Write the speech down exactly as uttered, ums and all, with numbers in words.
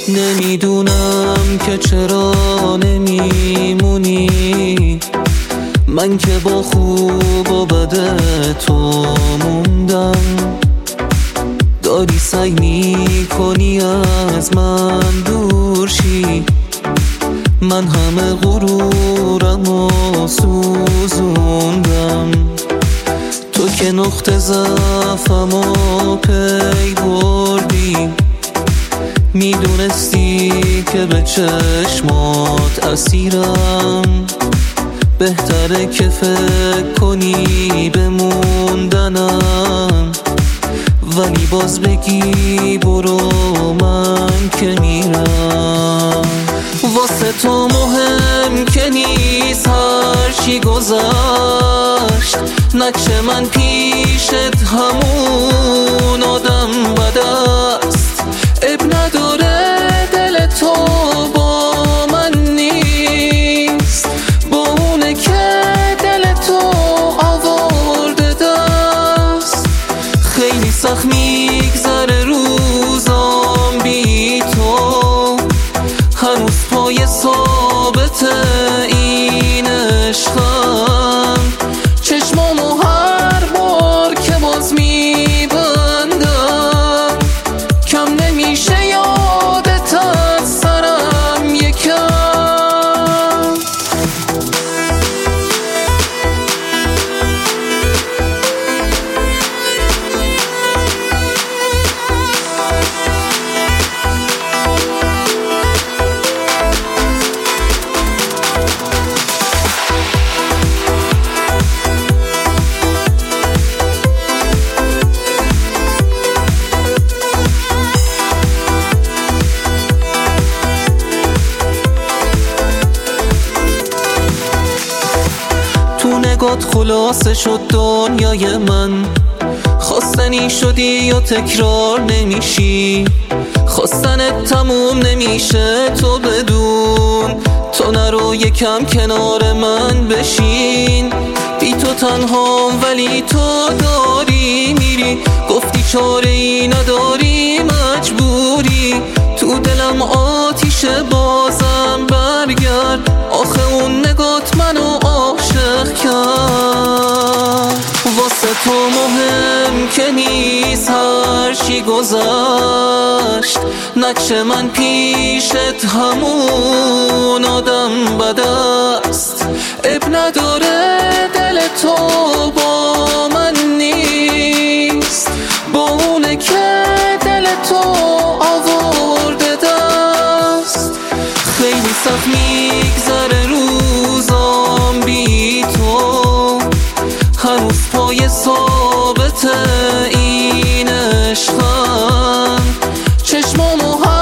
نمیدونم که چرا نمیمونی، من که با خوب و بد تو موندم. داری سعی میکنی از من دور شی، من همه غرورم و سوزوندم. تو که نقطه ضعفم و پی بردی، میدونستی که به چشمات اسیرم. بهتره که فکر کنی بموندنم، ولی باز بگی برو من که میرم. واسه تو مهم که نیست هر چی گذشت، نقش من پیشت همون آدم بد است. اب نداره دل تو با من نیست، با اونه که دل تو آورده دست. خیلی سخت میگذره روزام بی تو، هنوز پای ثابت این عشقم. چشمامو هر بار که باز میبندم، کم نمیشه یادت از سرم یکم. تو نگات خلاصه شد دنیای من، خواستنی شدی یا تکرار نمیشی. خواستنت تموم نمیشه تو بدون، تو نرو یکم کنار من بشین. بی تو تنهام ولی تو داری میری، گفتی چاره ای نداری مجبوری. تو دلم آتیشه بازم برگرد، آخه اون نگات منو عاشق کرد. واسه تو مهم که نیست هر چی گذشت، نقش من پیشت همون آدم بد است. اب نداره دل تو با من نیست، با اونه که دل تو آورده دست. خیلی سخت میگذره روزام بی تو، هنوز پای ثابت این عشقم. چشمامو